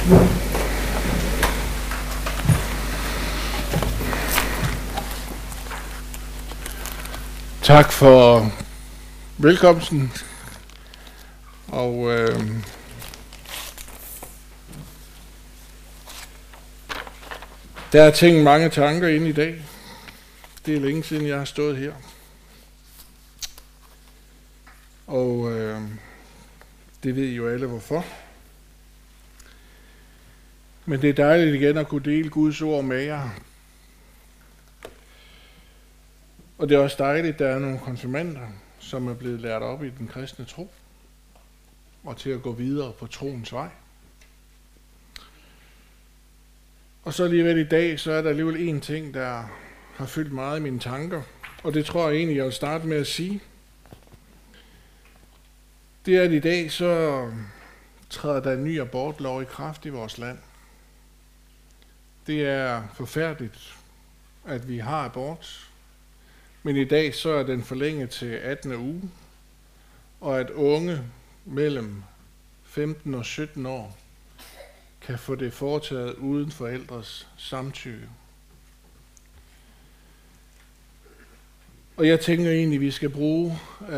Tak for velkomsten, og der er tænkt mange tanker ind i dag. Det er længe siden, jeg har stået her. Og det ved I jo alle hvorfor. Men det er dejligt igen at kunne dele Guds ord med jer. Og det er også dejligt, at der er nogle konfirmander, som er blevet lært op i den kristne tro, og til at gå videre på troens vej. Og så alligevel i dag, så er der alligevel en ting, der har fyldt meget i mine tanker, og det tror jeg egentlig, jeg vil starte med at sige. Det er, at i dag så træder der en ny abortlov i kraft i vores land. Det er forfærdeligt, at vi har abort. Men i dag så er den forlænget til 18. uge, og at unge mellem 15 og 17 år kan få det foretaget uden forældres samtykke. Og jeg tænker egentlig, at vi skal bruge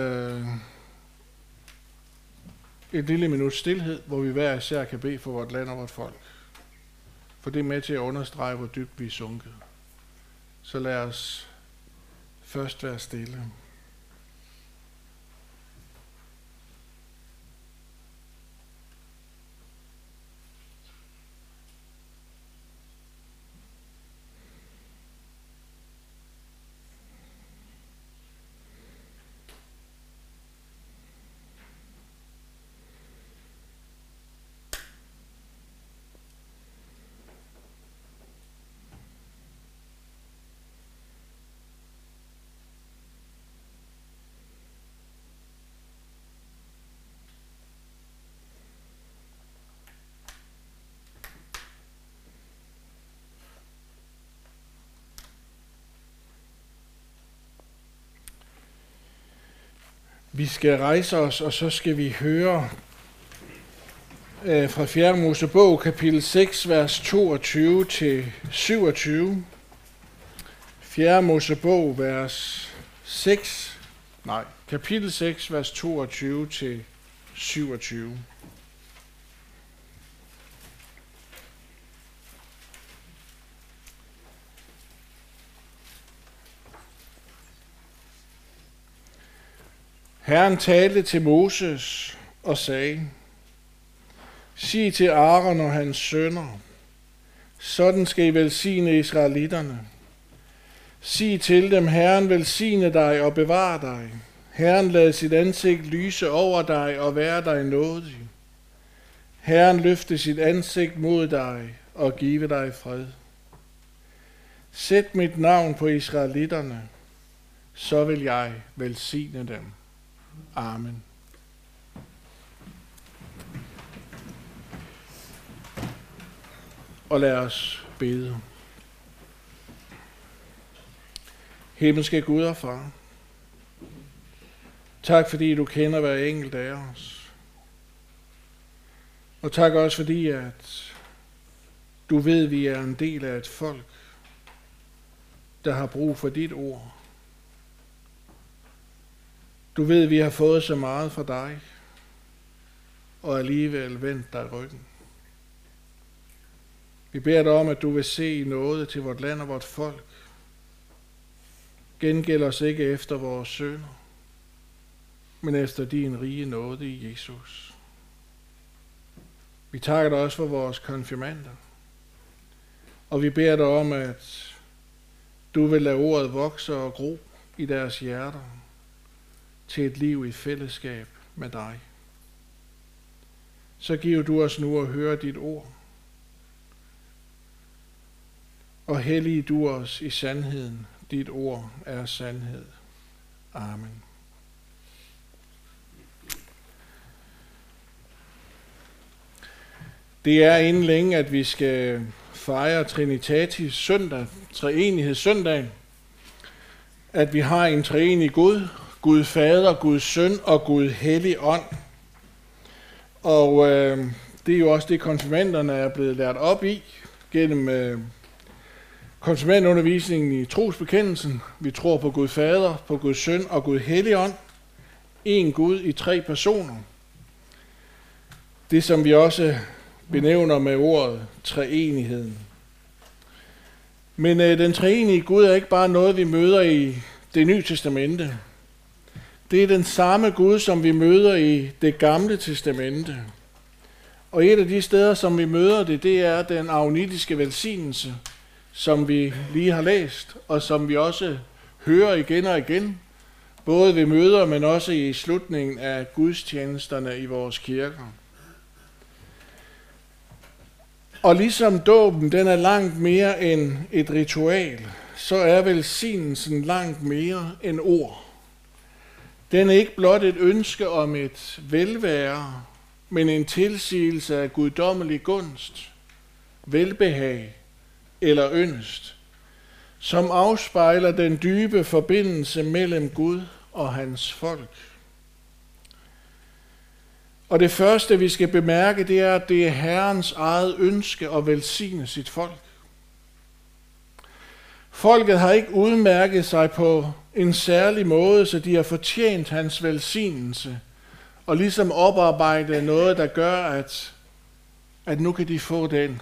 et lille minut stilhed, hvor vi hver især kan bede for vort land og vort folk. For det er med til at understrege, hvor dybt vi er sunket. Så lad os først være stille. Vi skal rejse os, og så skal vi høre fra 4. Mosebog, kapitel 6, vers 22 til 27. 4. Mosebog, kapitel 6, vers 22 til 27. Herren talte til Moses og sagde: Sig til Aaron og hans sønner, sådan skal I velsigne israelitterne. Sig til dem, Herren velsigne dig og bevare dig. Herren lad sit ansigt lyse over dig og være dig nådig. Herren løfte sit ansigt mod dig og give dig fred. Sæt mit navn på israelitterne, så vil jeg velsigne dem. Amen. Og lad os bede. Himmelske Gud og Far, tak fordi du kender hver enkelt af os. Og tak også fordi, at du ved, at vi er en del af et folk, der har brug for dit ord. Du ved, at vi har fået så meget fra dig, og alligevel vendt dig ryggen. Vi beder dig om, at du vil se noget til vort land og vort folk. Gengæld os ikke efter vores synder, men efter din rige nåde i Jesus. Vi takker dig også for vores konfirmander, og vi beder dig om, at du vil lade ordet vokse og gro i deres hjerter, til et liv i fællesskab med dig. Så giver du os nu at høre dit ord, og hellige du os i sandheden. Dit ord er sandhed. Amen. Det er inden længe, at vi skal fejre Trinitatis søndag, treenighedssøndagen. At vi har en treenig Gud, Gud Fader, Gud Søn og Gud Hellig Ånd. Og Det er jo også det, konfirmanderne er blevet lært op i gennem konfirmandundervisningen i trosbekendelsen. Vi tror på Gud Fader, på Gud Søn og Gud Helligånd. En Gud i 3 personer. Det, som vi også benævner med ordet treenigheden. Men den treenige Gud er ikke bare noget, vi møder i Det Nye Testamente. Det er den samme Gud, som vi møder i Det Gamle Testamente. Og et af de steder, som vi møder det er den aaroniske velsignelse, som vi lige har læst, og som vi også hører igen og igen, både ved møder, men også i slutningen af gudstjenesterne i vores kirker. Og ligesom dåben, den er langt mere end et ritual, så er velsignelsen langt mere end ord. Den er ikke blot et ønske om et velvære, men en tilsigelse af guddommelig gunst, velbehag eller yndest, som afspejler den dybe forbindelse mellem Gud og hans folk. Og det første, vi skal bemærke, det er, at det er Herrens eget ønske at velsigne sit folk. Folket har ikke udmærket sig på en særlig måde, så de har fortjent hans velsignelse, og ligesom oparbejde noget, der gør, at nu kan de få den.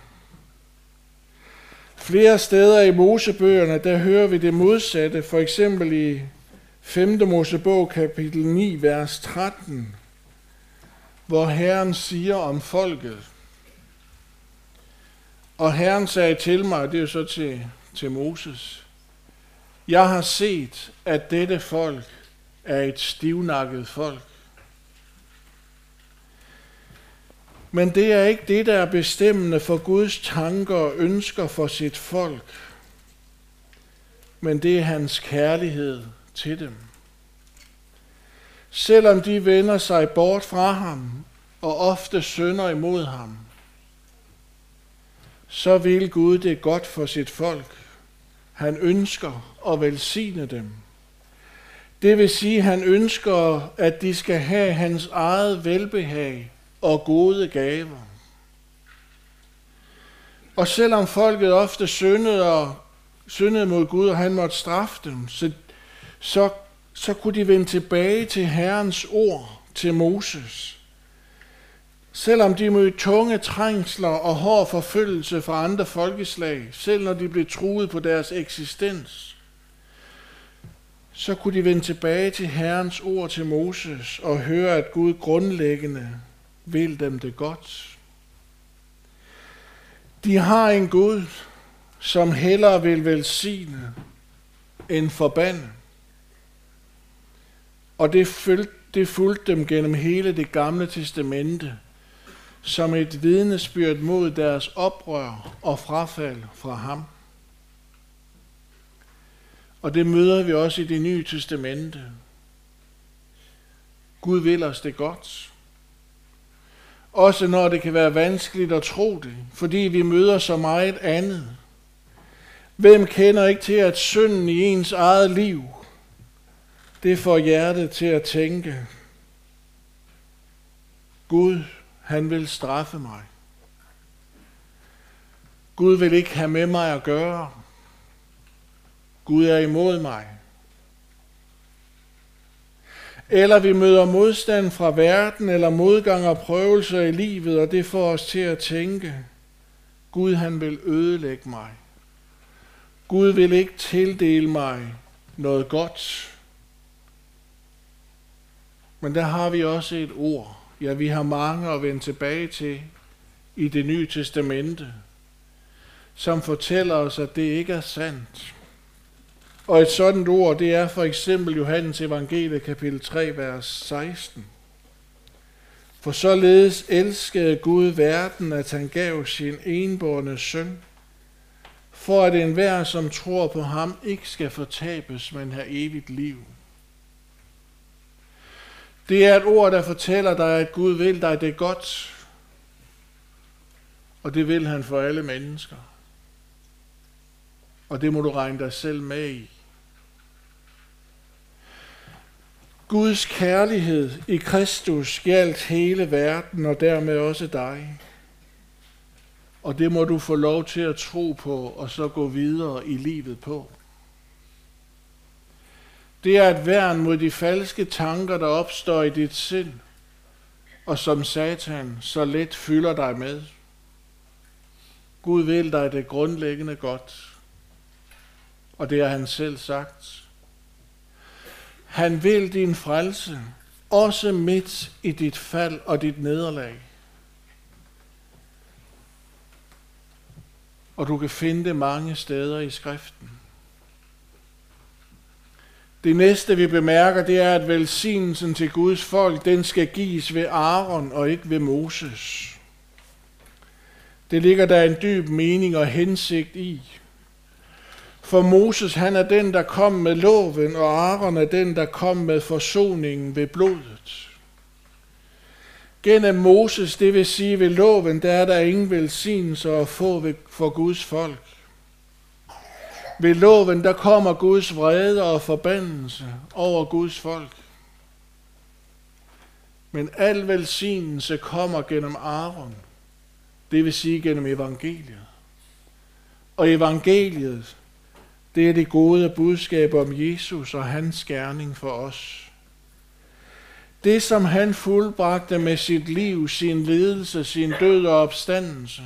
Flere steder i Mosebøgerne, der hører vi det modsatte, for eksempel i 5. Mosebog, kapitel 9, vers 13, hvor Herren siger om folket. Og Herren sagde til mig, det er jo så til Moses, jeg har set, at dette folk er et stivnakket folk. Men det er ikke det, der er bestemmende for Guds tanker og ønsker for sit folk, men det er hans kærlighed til dem. Selvom de vender sig bort fra ham og ofte synder imod ham, så vil Gud det godt for sit folk. Han ønsker at velsigne dem. Det vil sige, at han ønsker, at de skal have hans eget velbehag og gode gaver. Og selvom folket ofte syndede mod Gud, og han måtte straffe dem, så kunne de vende tilbage til Herrens ord til Moses. Selvom de mødte tunge trængsler og hård forfølgelse fra andre folkeslag, selv når de blev truet på deres eksistens, så kunne de vende tilbage til Herrens ord til Moses og høre, at Gud grundlæggende vil dem det godt. De har en Gud, som hellere vil velsigne end forbande. Og det fulgte dem gennem hele det gamle testamente, som et vidnesbyrd mod deres oprør og frafald fra ham. Og det møder vi også i Det Nye Testamente. Gud vil os det godt. Også når det kan være vanskeligt at tro det, fordi vi møder så meget andet. Hvem kender ikke til, at synden i ens eget liv, det får hjertet til at tænke, Gud, han vil straffe mig. Gud vil ikke have med mig at gøre. Gud er imod mig. Eller vi møder modstand fra verden, eller modgang og prøvelser i livet, og det får os til at tænke, Gud han vil ødelægge mig. Gud vil ikke tildele mig noget godt. Men der har vi også et ord. Ja, vi har mange at vende tilbage til i Det Nye Testamente, som fortæller os, at det ikke er sandt. Og et sådan ord, det er for eksempel Johannes Evangelie, kapitel 3, vers 16. For således elskede Gud verden, at han gav sin enbårne søn, for at enhver, som tror på ham, ikke skal fortabes, men have evigt liv. Det er et ord, der fortæller dig, at Gud vil dig det godt, og det vil han for alle mennesker. Og det må du regne dig selv med i. Guds kærlighed i Kristus gjaldt hele verden, og dermed også dig. Og det må du få lov til at tro på, og så gå videre i livet på. Det er et værn mod de falske tanker, der opstår i dit sind, og som Satan så let fylder dig med. Gud vil dig det grundlæggende godt, og det har han selv sagt. Han vil din frelse, også midt i dit fald og dit nederlag. Og du kan finde det mange steder i skriften. Det næste vi bemærker, det er, at velsignelsen til Guds folk, den skal gives ved Aaron og ikke ved Moses. Det ligger der en dyb mening og hensigt i. For Moses, han er den, der kom med loven, og Aaron er den, der kom med forsoningen ved blodet. Gennem Moses, det vil sige ved loven, der er der ingen velsignelse at få for Guds folk. Ved loven, der kommer Guds vrede og forbandelse over Guds folk. Men al velsignelse kommer gennem Aaron, det vil sige gennem evangeliet. Og evangeliet, det er det gode budskab om Jesus og hans gerning for os. Det, som han fuldbragte med sit liv, sin lidelse, sin død og opstandelse.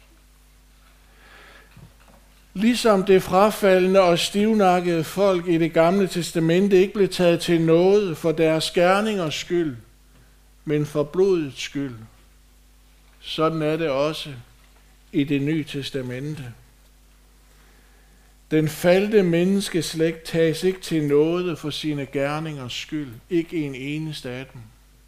Ligesom det frafaldne og stivnakkede folk i det gamle testamente ikke blev taget til nåde for deres gerningers skyld, men for blodets skyld. Sådan er det også i det nye testamente. Den faldte menneskeslægt tages ikke til nåde for sine gerningers skyld, ikke en eneste af dem.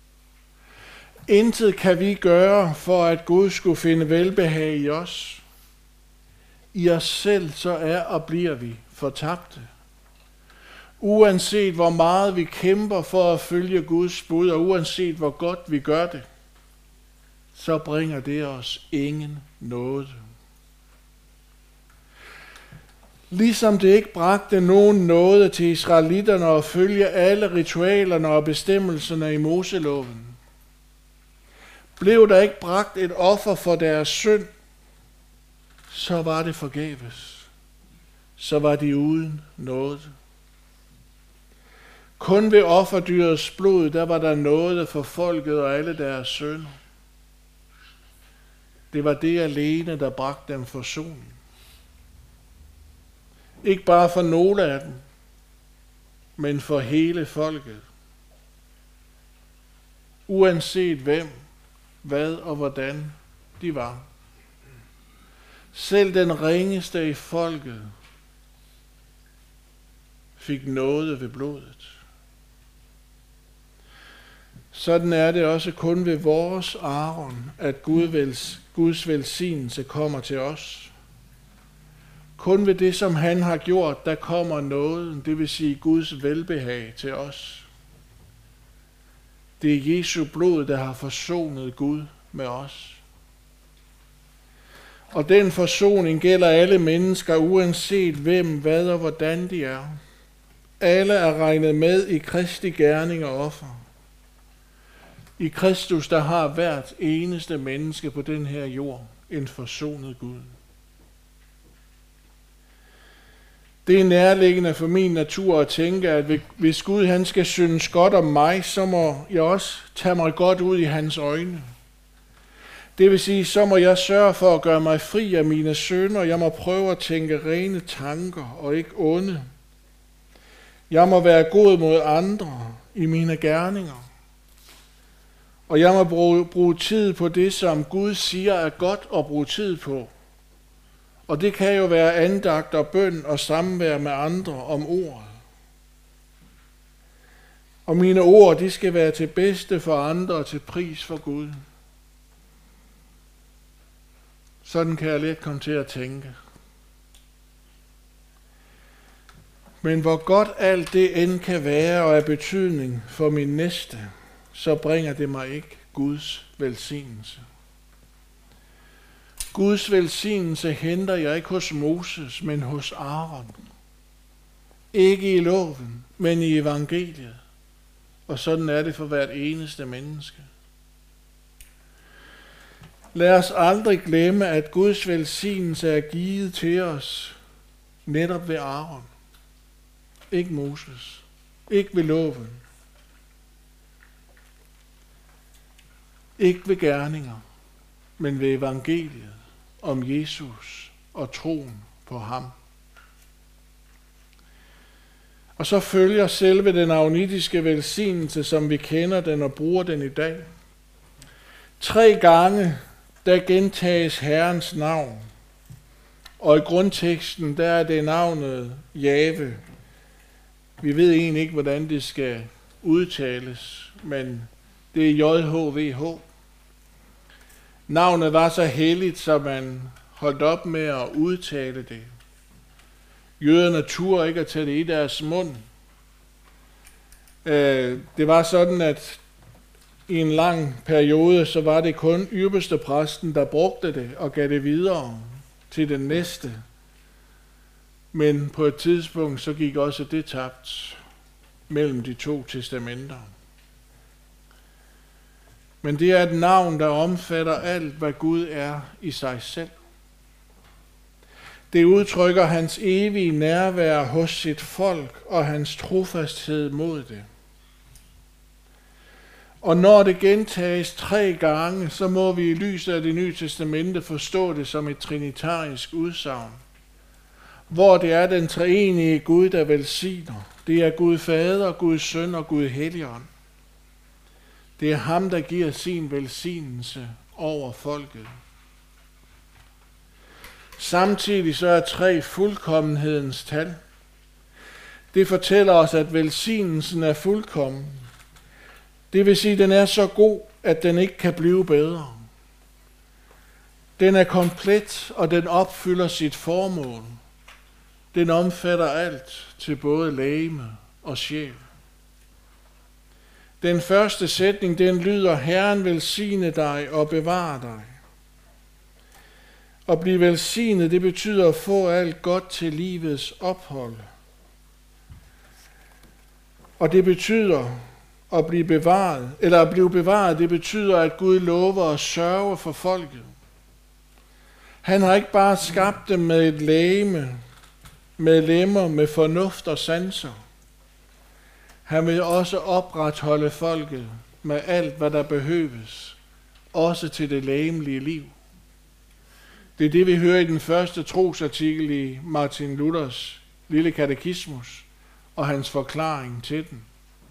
Intet kan vi gøre for, at Gud skulle finde velbehag i os. I os selv så er og bliver vi fortabte. Uanset hvor meget vi kæmper for at følge Guds bud, og uanset hvor godt vi gør det, så bringer det os ingen nåde. Ligesom det ikke bragte nogen nåde til israelitterne at følge alle ritualerne og bestemmelserne i Moseloven, blev der ikke bragt et offer for deres synd, så var det forgæves. Så var de uden nåde. Kun ved offerdyrets blod, der var der nåde for folket og alle deres synder. Det var det alene, der bragte dem forsoning. Ikke bare for nogle af dem, men for hele folket. Uanset hvem, hvad og hvordan de var. Selv den ringeste i folket fik nåde ved blodet. Sådan er det også kun ved vores Aaron, at Guds velsignelse kommer til os. Kun ved det, som han har gjort, der kommer nåden, det vil sige Guds velbehag til os. Det er Jesu blod, der har forsonet Gud med os. Og den forsoning gælder alle mennesker, uanset hvem, hvad og hvordan de er. Alle er regnet med i Kristi gerning og offer. I Kristus, der har hvert eneste menneske på den her jord en forsonet Gud. Det er nærliggende for min natur at tænke, at hvis Gud han skal synes godt om mig, så må jeg også tage mig godt ud i hans øjne. Det vil sige, så må jeg sørge for at gøre mig fri af mine synder. Jeg må prøve at tænke rene tanker og ikke onde. Jeg må være god mod andre i mine gerninger. Og jeg må bruge tid på det, som Gud siger er godt at bruge tid på. Og det kan jo være andagt og bøn og samvær med andre om ordet. Og mine ord, de skal være til bedste for andre og til pris for Gud. Sådan kan jeg let komme til at tænke. Men hvor godt alt det end kan være og af betydning for min næste, så bringer det mig ikke Guds velsignelse. Guds velsignelse henter jeg ikke hos Moses, men hos Aaron. Ikke i loven, men i evangeliet. Og sådan er det for hvert eneste menneske. Lad os aldrig glemme, at Guds velsignelse er givet til os netop ved Aaron. Ikke Moses. Ikke ved loven. Ikke ved gerninger, men ved evangeliet om Jesus og troen på ham. Og så følger selve den aaroniske velsignelse, som vi kender den og bruger den i dag. 3 gange, der gentages Herrens navn. Og i grundteksten, der er det navnet Jave. Vi ved egentlig ikke, hvordan det skal udtales, men det er JHVH. Navnet var så helligt, så man holdt op med at udtale det. Jøderne turde ikke at tage det i deres mund. Det var sådan, at i en lang periode, så var det kun ypperste præsten, der brugte det og gav det videre til den næste. Men på et tidspunkt, så gik også det tabt mellem de 2 testamenter. Men det er et navn, der omfatter alt, hvad Gud er i sig selv. Det udtrykker hans evige nærvær hos sit folk og hans trofasthed mod det. Og når det gentages 3 gange, så må vi i lyset af det nye testamente forstå det som et trinitarisk udsagn, hvor det er den treenige Gud, der velsigner. Det er Gud Fader, Gud Søn og Gud Helligånd. Det er ham, der giver sin velsignelse over folket. Samtidig så er 3 fuldkommenhedens tal. Det fortæller os, at velsignelsen er fuldkommen. Det vil sige, at den er så god, at den ikke kan blive bedre. Den er komplet, og den opfylder sit formål. Den omfatter alt til både legeme og sjæl. Den første sætning, den lyder, Herren velsigne dig og bevare dig. At blive velsignet, det betyder at få alt godt til livets ophold. Og det betyder at blive bevaret, eller at blive bevaret, det betyder, at Gud lover at sørge for folket. Han har ikke bare skabt dem med et legeme, med lemmer, med fornuft og sanser. Han vil også opretholde folket med alt, hvad der behøves, også til det legemlige liv. Det er det, vi hører i den første trosartikel i Martin Luthers lille katekismus og hans forklaring til den.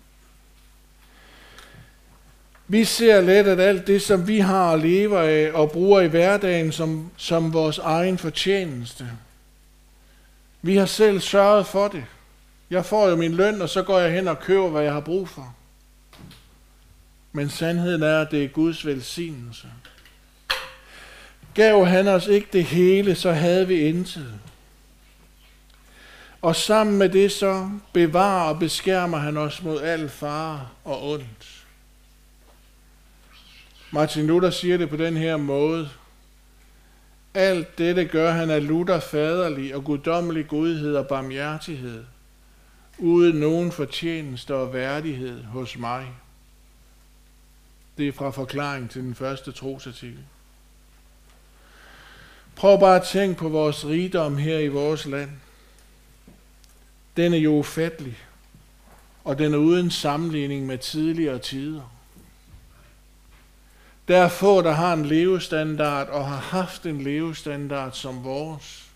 Vi ser let, at alt det, som vi har og lever af og bruger i hverdagen som vores egen fortjeneste. Vi har selv sørget for det. Jeg får jo min løn, og så går jeg hen og køber, hvad jeg har brug for. Men sandheden er, at det er Guds velsignelse. Gav han os ikke det hele, så havde vi intet. Og sammen med det så bevarer og beskærmer han os mod al fare og ondt. Martin Luther siger det på den her måde. Alt dette gør han af Luther faderlig og guddommelig godhed og barmhjertighed, uden nogen fortjeneste og værdighed hos mig. Det er fra forklaring til den første trosartikel. Prøv bare at tænke på vores rigdom her i vores land. Den er jo ufattelig, og den er uden sammenligning med tidligere tider. Der er få, der har en levestandard og har haft en levestandard som vores.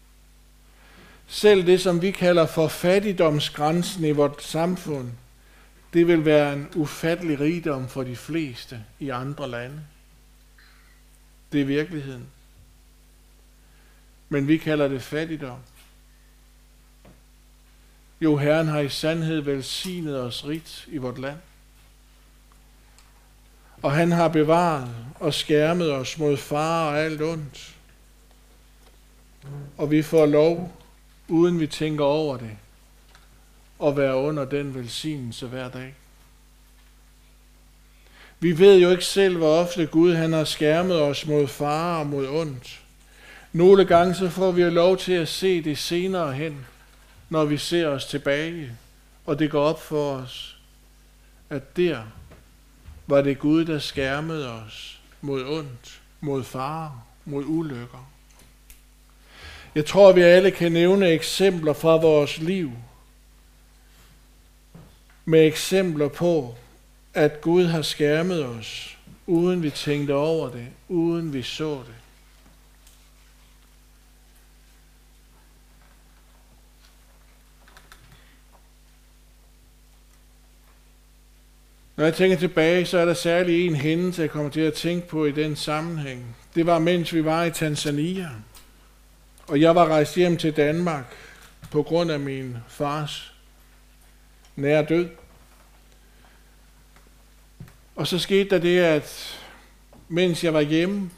Selv det, som vi kalder for fattigdomsgrænsen i vort samfund, det vil være en ufattelig rigdom for de fleste i andre lande. Det er virkeligheden. Men vi kalder det fattigdom. Jo, Herren har i sandhed velsignet os rigt i vort land. Og han har bevaret og skærmet os mod fare og alt ondt. Og vi får lov, uden vi tænker over det, at være under den velsignelse hver dag. Vi ved jo ikke selv, hvor ofte Gud han har skærmet os mod fare og mod ondt. Nogle gange så får vi jo lov til at se det senere hen, når vi ser os tilbage, og det går op for os, at der var det Gud, der skærmede os mod ondt mod farer, mod ulykker. Jeg tror, vi alle kan nævne eksempler fra vores liv, med eksempler på, at Gud har skærmet os, uden vi tænkte over det, uden vi så det. Når jeg tænker tilbage, så er der særlig en hændelse, jeg kommer til at tænke på i den sammenhæng. Det var, mens vi var i Tanzania, og jeg var rejst hjem til Danmark på grund af min fars nære død. Og så skete der det, at mens jeg var hjemme,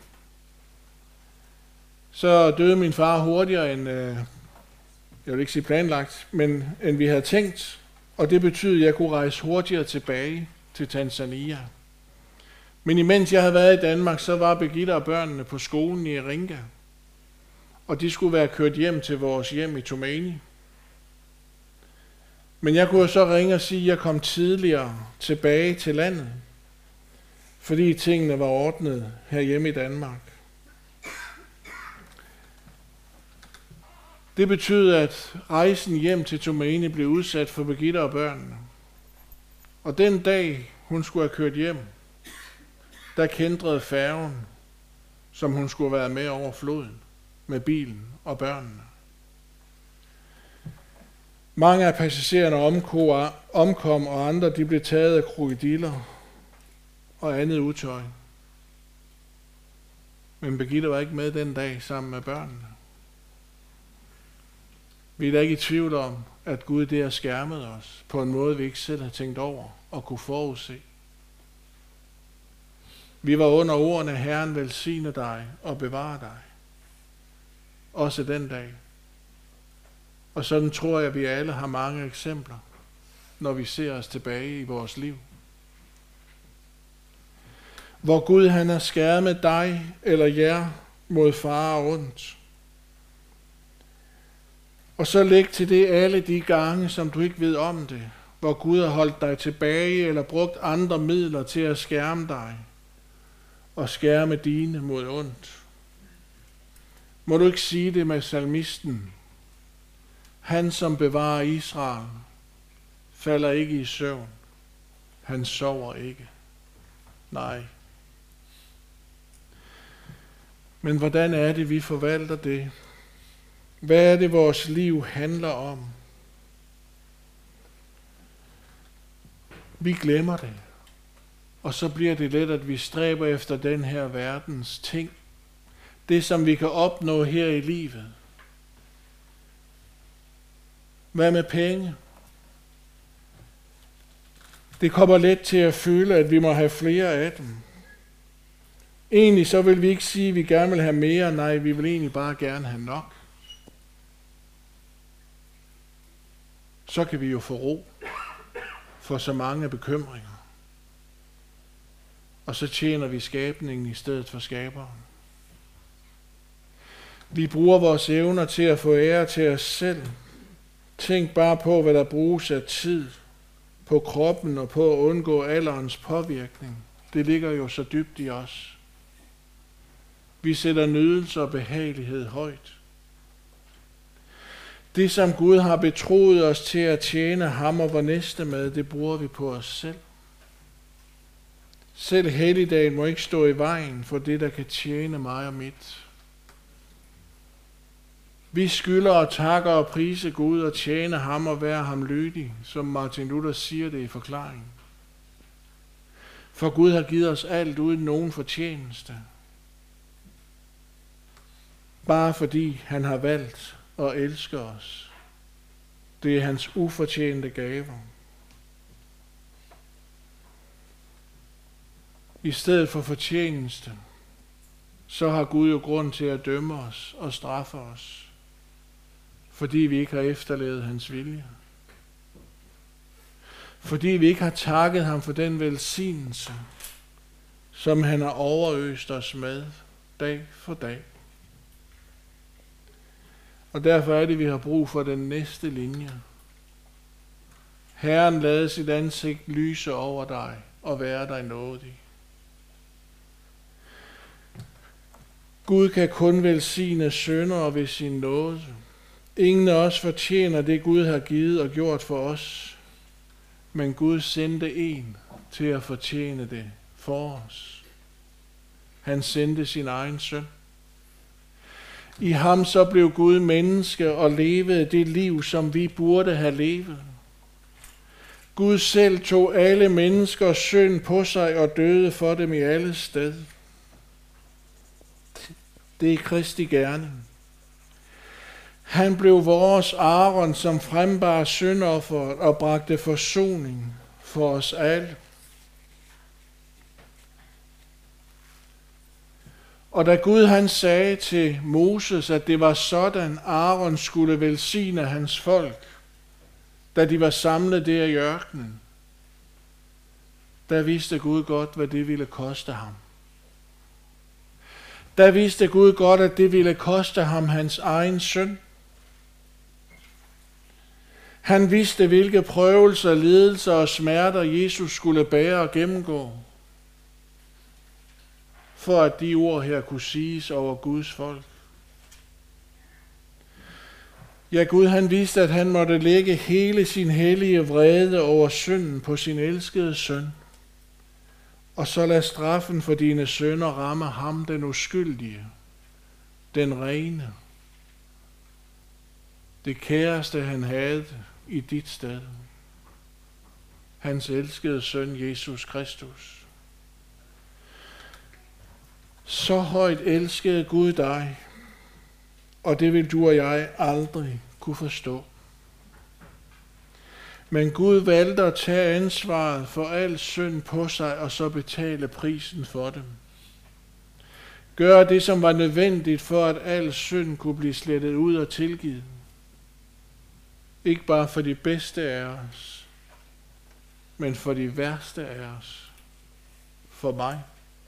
så døde min far hurtigere end, jeg vil ikke sige planlagt, men end vi havde tænkt. Og det betød, at jeg kunne rejse hurtigere tilbage til Tanzania. Men imens jeg havde været i Danmark, så var Birgitte og børnene på skolen i Iringa. Og de skulle være kørt hjem til vores hjem i Tomani. Men jeg kunne så ringe og sige, at jeg kom tidligere tilbage til landet, fordi tingene var ordnet herhjemme i Danmark. Det betød, at rejsen hjem til Tomani blev udsat for Birgitte og børnene. Og den dag, hun skulle have kørt hjem, der kændrede færgen, som hun skulle have været med over floden, med bilen og børnene. Mange af passagererne omkom, og andre de blev taget af krokodiller og andet utøj. Men Birgitte var ikke med den dag sammen med børnene. Vi er da ikke i tvivl om, at Gud der skærmede os på en måde, vi ikke selv har tænkt over og kunne forudse. Vi var under ordene, Herren velsigne dig og bevare dig. Også den dag. Og sådan tror jeg, at vi alle har mange eksempler, når vi ser os tilbage i vores liv. Hvor Gud han har skærmet dig eller jer mod fare og ondt. Og så læg til det alle de gange, som du ikke ved om det, hvor Gud har holdt dig tilbage eller brugt andre midler til at skærme dig og skærme dine mod ondt. Må du ikke sige det med salmisten? Han, som bevarer Israel, falder ikke i søvn. Han sover ikke. Nej. Men hvordan er det, vi forvalter det? Hvad er det, vores liv handler om? Vi glemmer det. Og så bliver det let, at vi stræber efter den her verdens ting. Det, som vi kan opnå her i livet. Hvad med penge? Det kommer let til at føle, at vi må have flere af dem. Egentlig så vil vi ikke sige, at vi gerne vil have mere. Nej, vi vil egentlig bare gerne have nok. Så kan vi jo få ro for så mange bekymringer. Og så tjener vi skabningen i stedet for skaberen. Vi bruger vores evner til at få ære til os selv. Tænk bare på, hvad der bruges af tid på kroppen og på at undgå alderens påvirkning. Det ligger jo så dybt i os. Vi sætter nydelse og behagelighed højt. Det, som Gud har betroet os til at tjene ham og vor næste med, det bruger vi på os selv. Selv helligdagen må ikke stå i vejen for det, der kan tjene mig og mit. Vi skylder og takker og prise Gud og tjene ham og være ham lydig, som Martin Luther siger det i forklaringen. For Gud har givet os alt uden nogen fortjeneste. Bare fordi han har valgt og elsker os. Det er hans ufortjente gaver. I stedet for fortjeneste, så har Gud jo grund til at dømme os og straffe os, fordi vi ikke har efterlevet hans vilje. Fordi vi ikke har takket ham for den velsignelse, som han har overøst os med dag for dag. Og derfor er det, vi har brug for den næste linje. Herren lade sit ansigt lyse over dig og være dig nådig. Gud kan kun velsigne syndere ved sin nåde. Ingen af os fortjener det, Gud har givet og gjort for os. Men Gud sendte en til at fortjene det for os. Han sendte sin egen søn. I ham så blev Gud menneske og levede det liv, som vi burde have levet. Gud selv tog alle menneskers synd på sig og døde for dem i alle sted. Det er Kristi gerning. Han blev vores Aaron, som frembar syndofferet og bragte forsoning for os alle. Og da Gud han sagde til Moses, at det var sådan, Aaron skulle velsigne hans folk, da de var samlet der i ørkenen, der vidste Gud godt, hvad det ville koste ham. Der vidste Gud godt, at det ville koste ham hans egen søn. Han vidste, hvilke prøvelser, lidelser og smerter Jesus skulle bære og gennemgå, for at de ord her kunne siges over Guds folk. Ja, Gud han vidste, at han måtte lægge hele sin hellige vrede over synden på sin elskede søn, og så lad straffen for dine synder ramme ham, den uskyldige, den rene, det kæreste han havde i dit sted, hans elskede søn Jesus Kristus. Så højt elskede Gud dig, og det vil du og jeg aldrig kunne forstå. Men Gud valgte at tage ansvaret for al synd på sig, og så betale prisen for dem. Gør det, som var nødvendigt for, at al synd kunne blive slettet ud og tilgivet. Ikke bare for de bedste af os, men for de værste af os. For mig.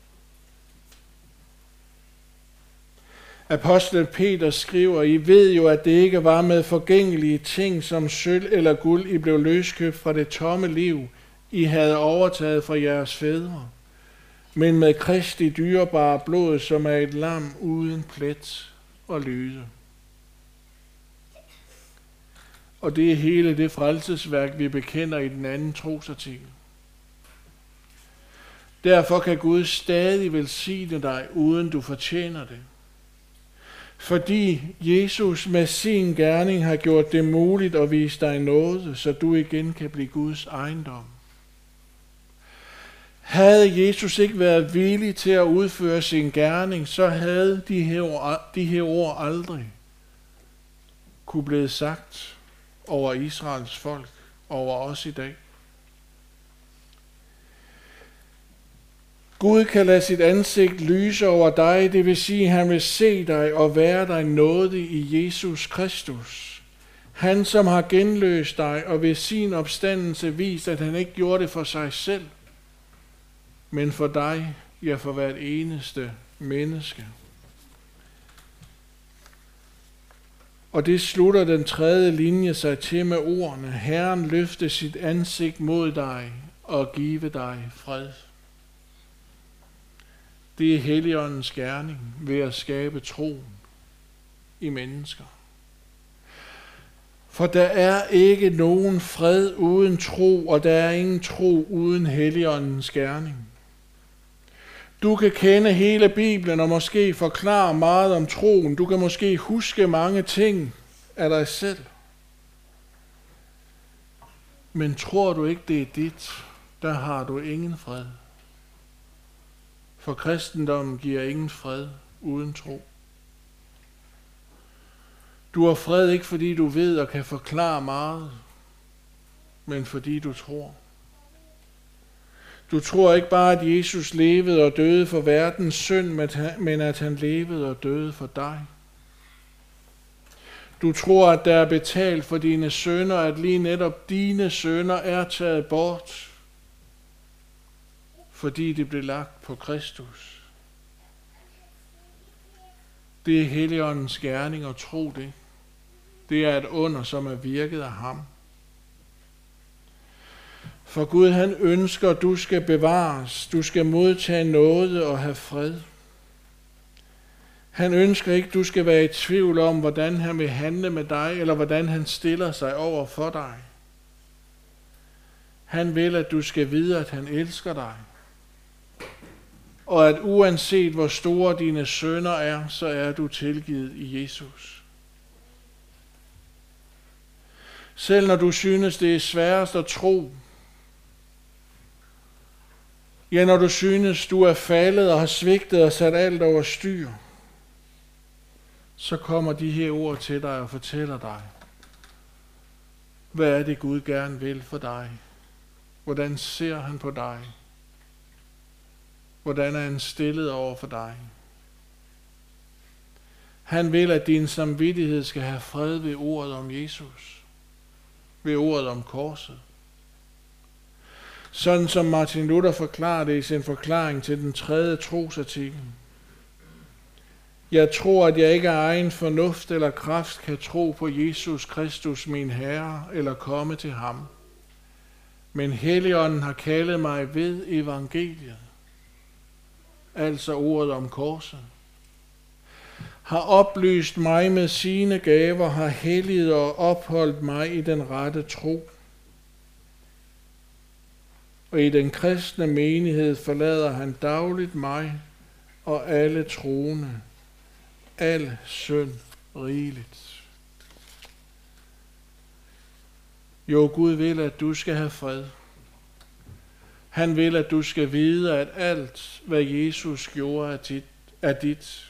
Apostlen Peter skriver, I ved jo, at det ikke var med forgængelige ting som sølv eller guld, I blev løskøbt fra det tomme liv, I havde overtaget fra jeres fædre, men med Kristi dyrebare blod, som er et lam uden plet og lyde. Og det er hele det frelsesværk, vi bekender i den anden trosartikel. Derfor kan Gud stadig velsigne dig, uden du fortjener det. Fordi Jesus med sin gerning har gjort det muligt at vise dig nåde, så du igen kan blive Guds ejendom. Havde Jesus ikke været villig til at udføre sin gerning, så havde de her ord aldrig kunne blive sagt over Israels folk, over os i dag. Gud kan lade sit ansigt lyse over dig, det vil sige, at han vil se dig og være dig nådig i Jesus Kristus. Han, som har genløst dig og ved sin opstandelse vist, at han ikke gjorde det for sig selv, men for dig, ja for hvert eneste menneske. Og det slutter den tredje linje sig til med ordene, Herren løfte sit ansigt mod dig og give dig fred. Det er Helligåndens gerning ved at skabe troen i mennesker. For der er ikke nogen fred uden tro, og der er ingen tro uden Helligåndens gerning. Du kan kende hele Bibelen og måske forklare meget om troen. Du kan måske huske mange ting af dig selv. Men tror du ikke, det er dit, der har du ingen fred. For kristendommen giver ingen fred uden tro. Du har fred ikke, fordi du ved og kan forklare meget, men fordi du tror. Du tror ikke bare, at Jesus levede og døde for verdens synd, men at han levede og døde for dig. Du tror, at der er betalt for dine synder, at lige netop dine synder er taget bort, fordi det blev lagt på Kristus. Det er Helligåndens gerning at tro det. Det er et under, som er virket af ham. For Gud han ønsker, at du skal bevares, du skal modtage nåde og have fred. Han ønsker ikke, du skal være i tvivl om, hvordan han vil handle med dig, eller hvordan han stiller sig over for dig. Han vil, at du skal vide, at han elsker dig. Og at uanset hvor store dine synder er, så er du tilgivet i Jesus. Selv når du synes, det er sværest at tro, ja, når du synes, du er faldet og har svigtet og sat alt over styr, så kommer de her ord til dig og fortæller dig, hvad er det Gud gerne vil for dig? Hvordan ser han på dig? Hvordan er han stillet over for dig? Han vil, at din samvittighed skal have fred ved ordet om Jesus. Ved ordet om korset. Sådan som Martin Luther forklarer det i sin forklaring til den 3. trosartikel. Jeg tror, at jeg ikke af egen fornuft eller kraft kan tro på Jesus Kristus, min Herre, eller komme til ham. Men Helligånden har kaldet mig ved evangeliet, altså ordet om korset, har oplyst mig med sine gaver, har helliget og opholdt mig i den rette tro. Og i den kristne menighed forlader han dagligt mig og alle troende, al synd rigeligt. Jo, Gud vil, at du skal have fred. Han vil, at du skal vide, at alt, hvad Jesus gjorde, er dit.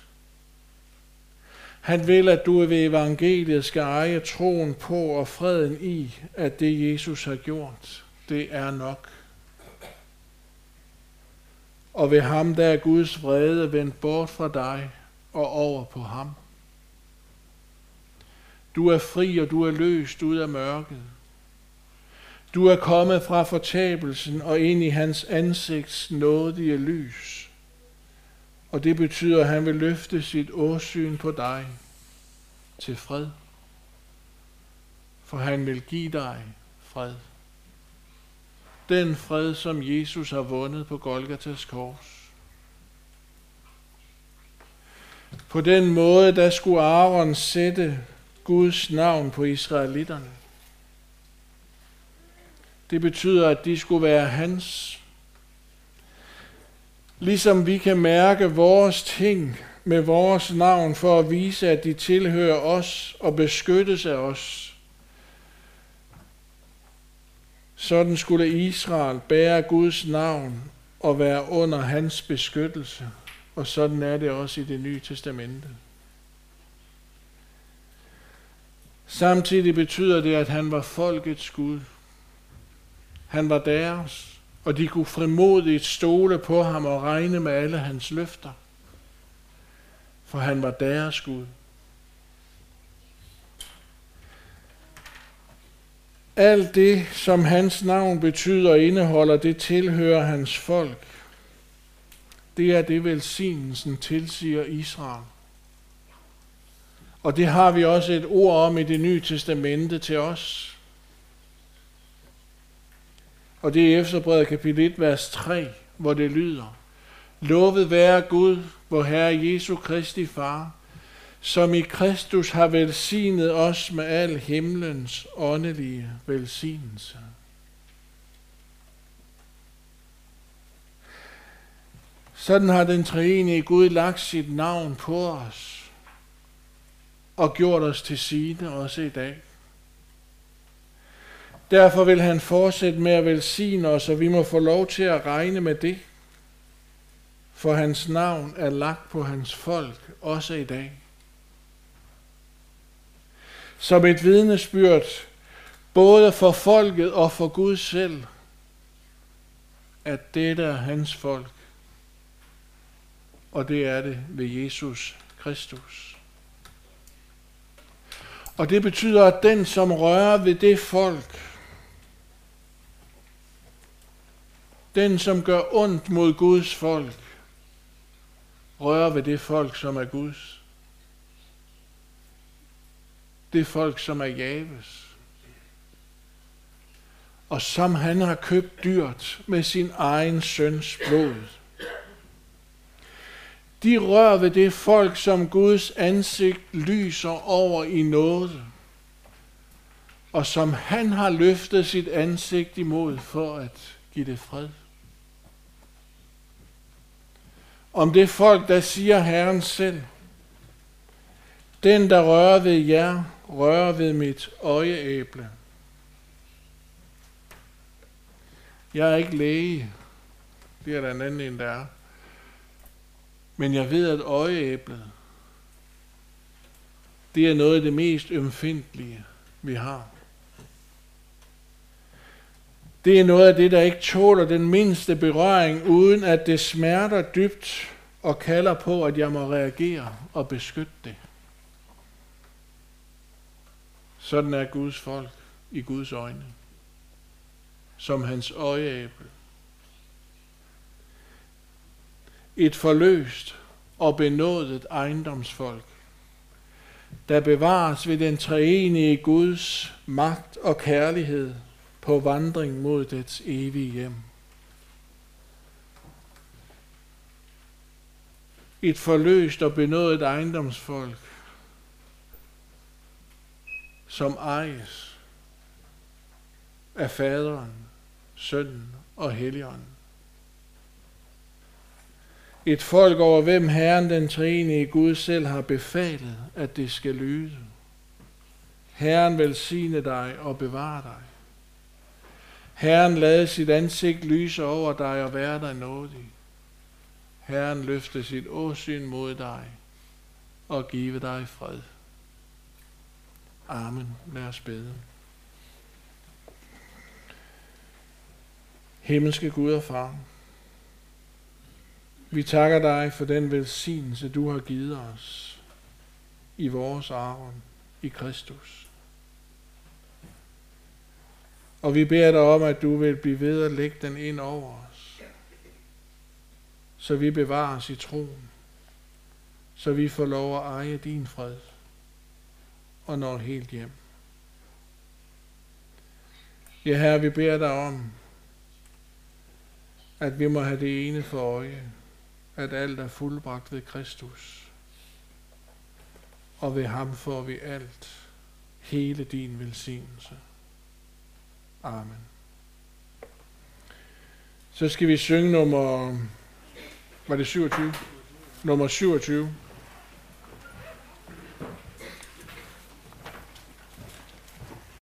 Han vil, at du ved evangeliet skal eje troen på og freden i, at det Jesus har gjort, det er nok. Og ved ham, der er Guds vrede vendt bort fra dig og over på ham. Du er fri, og du er løst ud af mørket. Du er kommet fra fortabelsen og ind i hans ansigts nådige lys. Og det betyder, at han vil løfte sit åsyn på dig til fred. For han vil give dig fred. Den fred, som Jesus har vundet på Golgatas kors. På den måde, der skulle Aaron sætte Guds navn på israelitterne. Det betyder, at de skulle være hans. Ligesom vi kan mærke vores ting med vores navn for at vise, at de tilhører os og beskyttes af os. Sådan skulle Israel bære Guds navn og være under hans beskyttelse. Og sådan er det også i Det Nye Testamente. Samtidig betyder det, at han var folkets Gud. Han var deres, og de kunne frimodigt stole på ham og regne med alle hans løfter. For han var deres Gud. Alt det, som hans navn betyder og indeholder, det tilhører hans folk. Det er det, velsignelsen tilsiger Israel. Og det har vi også et ord om i Det Nye Testamente til os. Og det er i Efeserbrevet kapitel 1, vers 3, hvor det lyder: Lovet være Gud, vor Herre Jesu Kristi Far, som i Kristus har velsignet os med al himlens åndelige velsignelse. Sådan har den treenige Gud lagt sit navn på os og gjort os til sine også i dag. Derfor vil han fortsætte med at velsigne os, og vi må få lov til at regne med det. For hans navn er lagt på hans folk også i dag. Som et vidnesbyrd, både for folket og for Gud selv, at dette er hans folk. Og det er det ved Jesus Kristus. Og det betyder, at den, som rører ved det folk, den, som gør ondt mod Guds folk, rører ved det folk, som er Guds. Det folk, som er Javes. Og som han har købt dyrt med sin egen søns blod. De rører ved det folk, som Guds ansigt lyser over i nåde, og som han har løftet sit ansigt imod for at give det fred. Om det folk, der siger Herren selv, den, der rører ved jer, rører ved mit øjeæble. Jeg er ikke læge, det er der en anden end der er. Men jeg ved, at øjeæblet, det er noget af det mest ømfindtlige, vi har. Det er noget af det, der ikke tåler den mindste berøring, uden at det smerter dybt og kalder på, at jeg må reagere og beskytte det. Sådan er Guds folk i Guds øjne, som hans øjeæble. Et forløst og benådet ejendomsfolk, der bevares ved den treenige Guds magt og kærlighed på vandring mod dets evige hjem. Et forløst og benådet ejendomsfolk, som ejes af Faderen, Sønnen og Helligånden. Et folk over hvem Herren den treenige Gud selv har befalet, at det skal lyde. Herren velsigne dig og bevare dig. Herren lade sit ansigt lyse over dig og være dig nådig. Herren løfte sit åsyn mod dig og give dig fred. Amen. Lad os bede. Himmelske Gud og Far, vi takker dig for den velsignelse, du har givet os i vores arv i Kristus. Og vi beder dig om, at du vil blive ved at lægge den ind over os, så vi bevares i troen, så vi får lov at eje din fred og når helt hjem. Ja, Herre, vi beder dig om, at vi må have det ene for øje, at alt er fuldbragt ved Kristus, og ved ham får vi alt, hele din velsignelse. Amen. Så skal vi synge nummer 27. Nummer 27.